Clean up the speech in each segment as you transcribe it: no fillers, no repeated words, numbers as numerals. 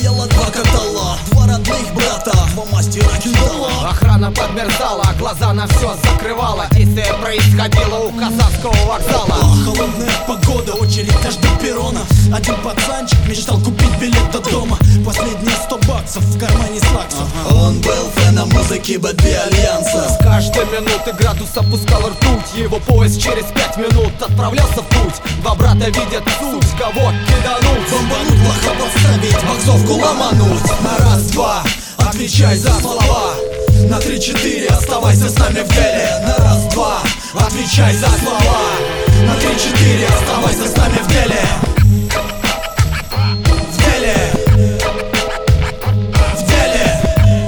стояло два катала, два родных брата, два мастера кидала. Охрана подмерзала, глаза на все закрывала. Действие происходило у Казанского вокзала. Холодная погода, очередь аж до перрона. Один пацанчик мечтал купить билет до дома. Последние 100 баксов в кармане слаксов. Он был фэном музыки Бэтби Альянса. С каждой минуты градус опускал ртуть. Его поезд через 5 минут отправлялся в путь. Два брата видят суть, кого кидануть, бомбануть, плохо подставить, боксовку ломануть. На раз-два, отвечай за слова. На 3-4, оставайся с нами в деле. На раз-два, отвечай за слова. На 3-4, оставайся с нами в деле. В деле. В деле.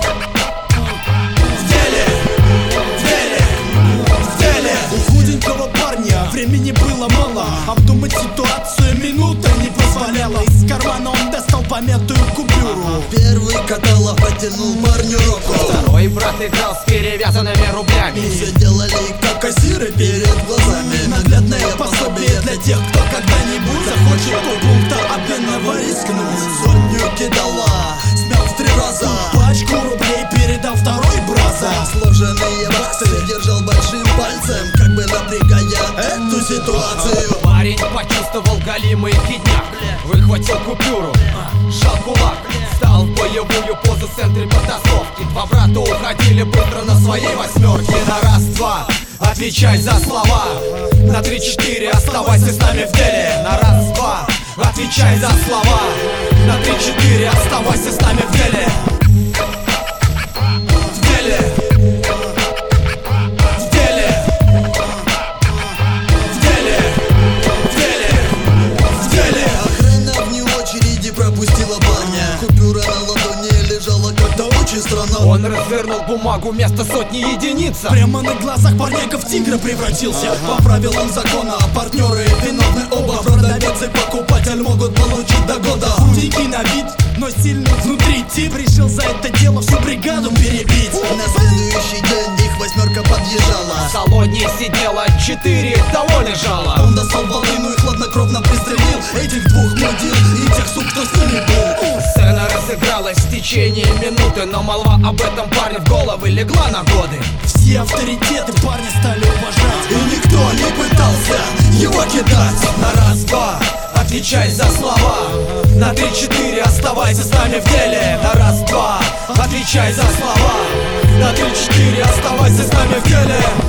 В деле. В деле. В деле. У худенького парня времени было мало. Обдумать ситуацию минута не позволяла. Из кармана он достал помятую купюру. Первый каталог протянул парню руку. Второй брат играл с перевязанными рублями. Все делали как кассиры перед глазами. Наглядное пособие для тех, кто когда-нибудь захочет у пункта обменного рискнуть. Сотню кидала, смял в 3 раза. Пачку рублей передал второй браза. Сложенные баксы держал большим пальцем, как бы напрягая эту ситуацию. Парень почувствовал голимый кидняк, выхватил купюру, сжал кулак, встал в боевую позу в центре потасовки. Два брата уходили быстро на своей восьмерке. На раз-два, отвечай за слова. На 3-4, оставайся с нами в деле. На раз-два, отвечай за слова. На 3-4, оставайся с нами в деле. В деле. В деле. В деле. В деле. В деле. Охрана вне очереди пропустила парня. Купюра на ладони лежала как-то очень странно. Он развернул бумагу вместо сотни единица. Прямо на глазах парнейка в тигра превратился. По правилам закона партнеры виновны оба. Продавец и покупатель могут получить до года. Худенький на вид, но сильный внутри тип решил за это дело всю бригаду перебить. На следующий день их восьмерка подъезжала. В салоне сидело 4, того лежало. Он достал волыну и хладнокровно пристрелил этих двух мудил и тех сук, кто с ними был. Сцена разыгралась в течение минуты, но молва об этом парне в головы легла на годы. Все авторитеты парня стали уважать, и никто не пытался его кидать. На раз-два, отвечай за слова. На 3-4, оставайся с нами в деле. На раз-два, отвечай за слова. На 3-4, оставайся с нами в деле.